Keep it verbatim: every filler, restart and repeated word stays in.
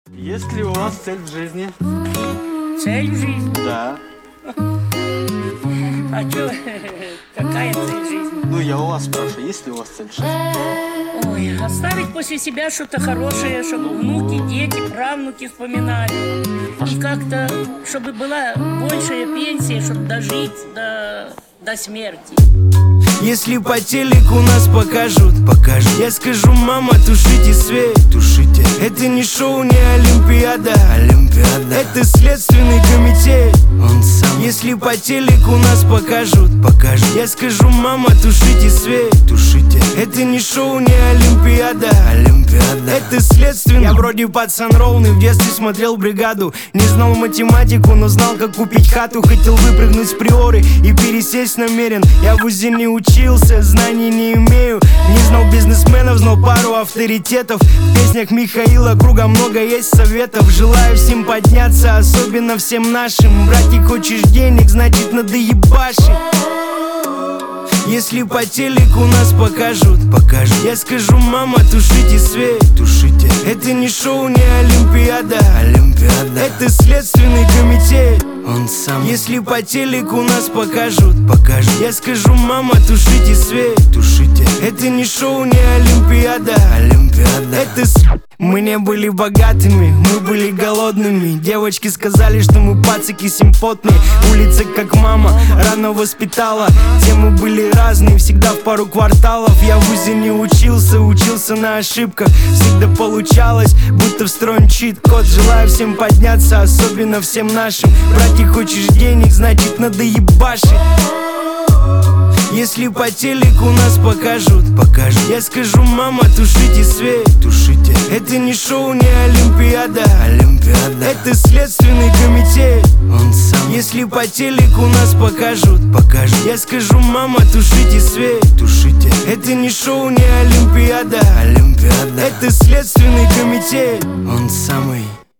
Есть ли у вас цель в жизни? Цель в жизни? Да. А чё, какая цель жизни? Ну, я у вас спрашиваю, есть ли у вас цель в жизни? Ой, оставить после себя что-то хорошее, чтобы внуки, дети, правнуки вспоминали. И как-то, чтобы была большая пенсия, чтобы дожить до, до смерти. Если по телеку нас покажут, покажут, я скажу: мама, тушите свет, тушите. Это не шоу, не Олимпиада, Олимпиада. Это следственный комитет, он сам. Если по телеку нас покажут, покажут, я скажу: мама, тушите свет, тушите. Это не шоу, не Олимпиада, Олимпиада. Это следственный. Я вроде пацан ровный, в детстве смотрел бригаду. Не знал математику, но знал, как купить хату. Хотел выпрыгнуть с приоры и пересесть намерен. Я в УЗИ не учился, знаний не имею. Не знал бизнесменов, знал пару авторитетов. В песнях Михаила Круга много есть советов. Желаю всем подняться, особенно всем нашим. Братик, хочешь денег, значит надо ебашить. Если по телеку нас покажут, покажут, я скажу: мама, тушите свет, тушите. Это не шоу, не Олимпиада, Олимпиада. Это следственный комитет, он сам. Если по телеку нас покажут, покажут, я скажу: мама, тушите свет, тушите. Это не шоу, не Олимпиада, Олимпиада. Это с... Мы не были богатыми, мы были голодными. Девочки сказали, что мы пацики симпотные. Улица как мама, рано воспитала. Темы были разные, всегда в пару кварталов. Я в УЗИ не учился, учился на ошибках. Всегда получалось, будто встроен чит-код. Желаю всем подняться, особенно всем нашим. Братик, хочешь денег, значит надо ебашить. Если по телеку нас покажут, покажут, я скажу: мама, тушите свет, тушите. Это не шоу, не Олимпиада, Олимпиада. Это следственный комитет, он сам. Если по телеку нас покажут, покажут, я скажу: мама, тушите свет, тушите. Это не шоу, не Олимпиада, Олимпиада. Это следственный комитет, он самый.